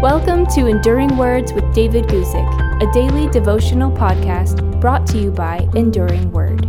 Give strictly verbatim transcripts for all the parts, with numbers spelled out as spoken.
Welcome to Enduring Words with David Guzik, a daily devotional podcast brought to you by Enduring Word.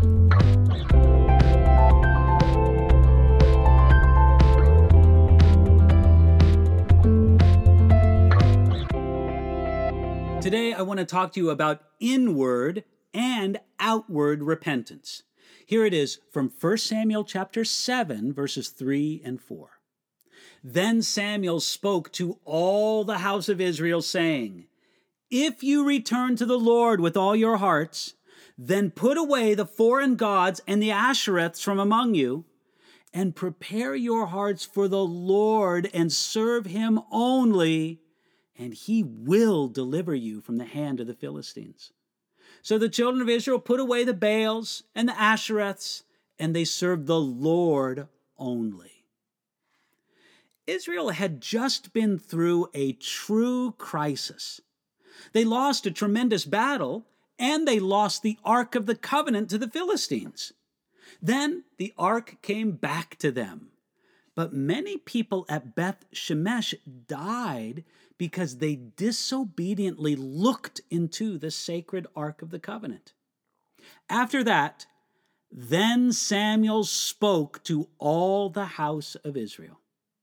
Today, I want to talk to you about inward and outward repentance. Here it is from First Samuel chapter seven, verses three and four. Then Samuel spoke to all the house of Israel, saying, If you return to the Lord with all your hearts, then put away the foreign gods and the Ashereths from among you, and prepare your hearts for the Lord and serve him only, and he will deliver you from the hand of the Philistines. So the children of Israel put away the Baals and the Ashereths, and they served the Lord only. Israel had just been through a true crisis. They lost a tremendous battle, and they lost the Ark of the Covenant to the Philistines. Then the Ark came back to them. But many people at Beth Shemesh died because they disobediently looked into the sacred Ark of the Covenant. After that, then Samuel spoke to all the house of Israel.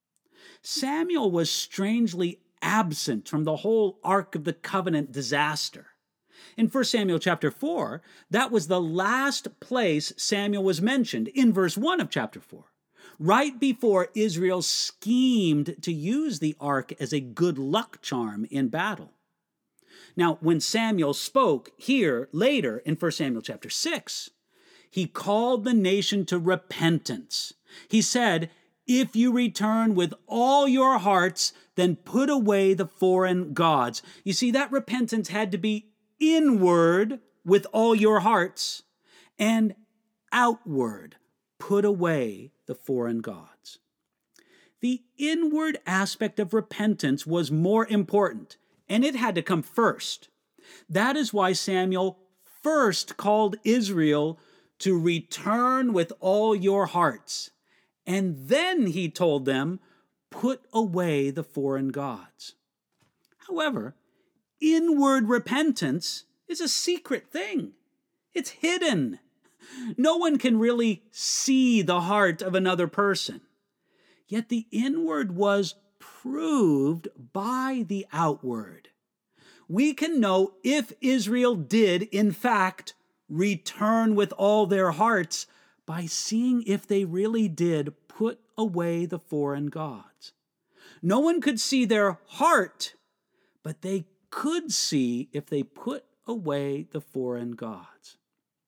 Samuel was strangely absent from the whole Ark of the Covenant disaster. In First Samuel chapter four, that was the last place Samuel was mentioned, in verse one of chapter four, right before Israel schemed to use the ark as a good luck charm in battle. Now, when Samuel spoke here later in First Samuel chapter six, he called the nation to repentance. He said, If you return with all your hearts, then put away the foreign gods. You see, that repentance had to be inward with all your hearts, and outward, put away the foreign gods. The inward aspect of repentance was more important, and it had to come first. That is why Samuel first called Israel to return with all your hearts. And then he told them, put away the foreign gods. However, inward repentance is a secret thing. It's hidden. No one can really see the heart of another person. Yet the inward was proved by the outward. We can know if Israel did, in fact, return with all their hearts by seeing if they really did put away the foreign gods. No one could see their heart, but they could see if they put away the foreign gods.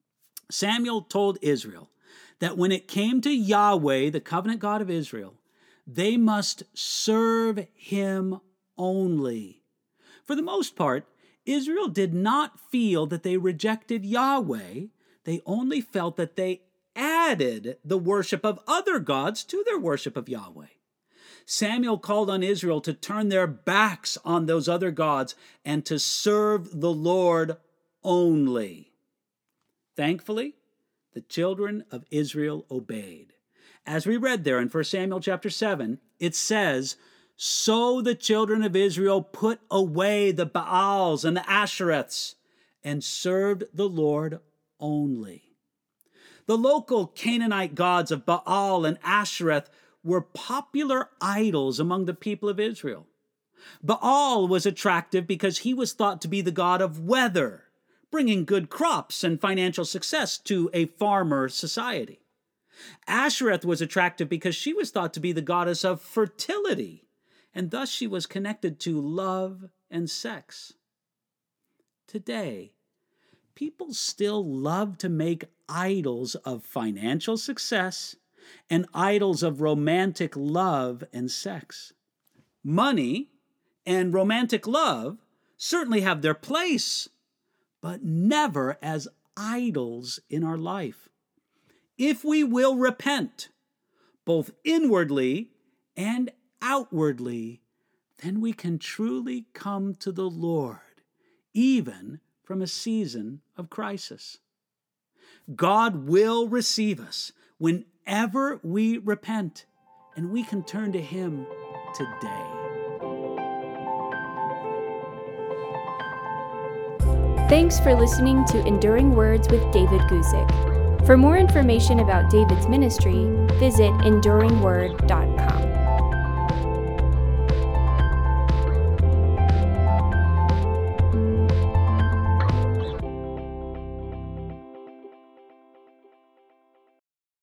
Samuel told Israel that when it came to Yahweh, the covenant God of Israel, they must serve him only. For the most part, Israel did not feel that they rejected Yahweh. They only felt that they added the worship of other gods to their worship of Yahweh. Samuel called on Israel to turn their backs on those other gods and to serve the Lord only. Thankfully, the children of Israel obeyed. As we read there in First Samuel chapter seven, it says, So the children of Israel put away the Baals and the Ashereths and served the Lord only. The local Canaanite gods of Baal and Ashereth were popular idols among the people of Israel. Baal was attractive because he was thought to be the god of weather, bringing good crops and financial success to a farmer society. Ashereth was attractive because she was thought to be the goddess of fertility, and thus she was connected to love and sex. Today, people still love to make idols of financial success and idols of romantic love and sex. Money and romantic love certainly have their place, but never as idols in our life. If we will repent, both inwardly and outwardly, then we can truly come to the Lord, even from a season of crisis. God will receive us whenever we repent, and we can turn to him today. Thanks for listening to Enduring Words with David Guzik. For more information about David's ministry, visit enduring word dot com.